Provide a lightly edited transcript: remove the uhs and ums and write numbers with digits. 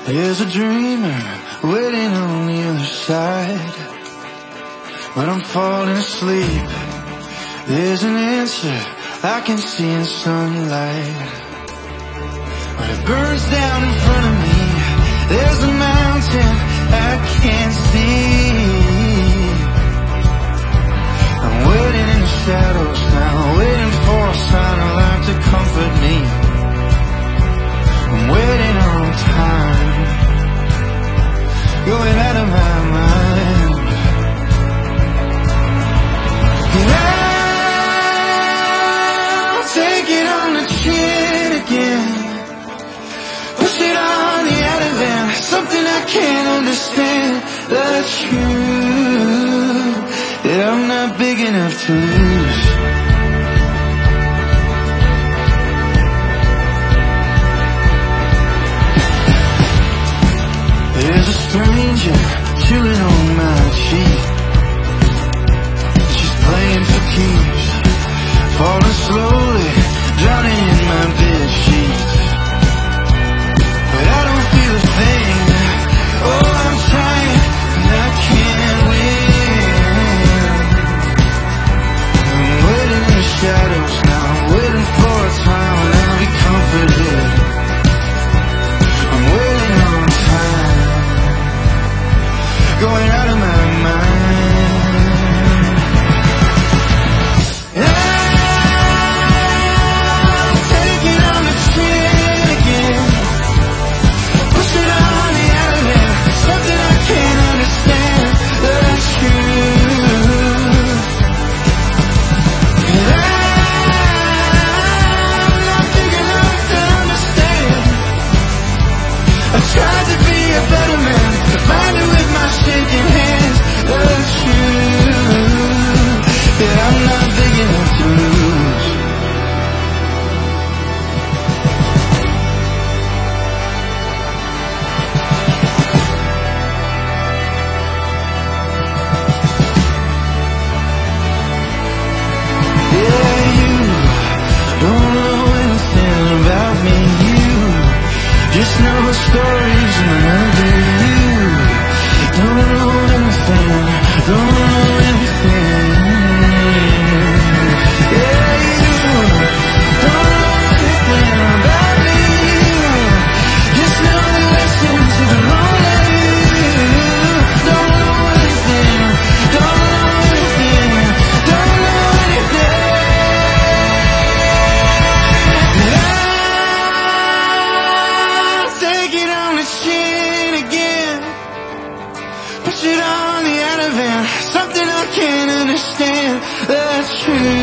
There's a dreamer waiting on the other side. When I'm falling asleep, there's an answer I can see in sunlight. When it burns down in front of me, there's a mountain I can't see. I'm waiting in the shadows now, waiting for a sign of life to comfort me. I'm waiting on time, going out of my mind. And I'll take it on the chin again, push it on the out of there. Something I can't understand, the truth that I'm not big enough to lose. There's a stranger chilling on my cheek. She's playing for keeps, falling slowly, drowning in my bed sheets. But I don't feel a thing. Oh, I'm trying, and I can't win. I'm waiting in the shadows now, waiting for a time when I'll be comforted. I'm waiting on time, going out of my mind. I'll take it on the chin again, push it on the out of there. Something I can't understand, the truth. And I'm not big enough to understand. I tried to be a better man, to find it with my shaking hands. The truth that I'm not big enough to lose. Yeah, you don't know anything about me. You just know the stories in the melody. You don't know anything, don't know anything. Yeah, you don't know anything about me. Just know the lessons to the lonely. Don't know anything, don't know anything, don't know anything. And I'll take it on the chin again, push it on the out of it. Something I can't understand, the truth.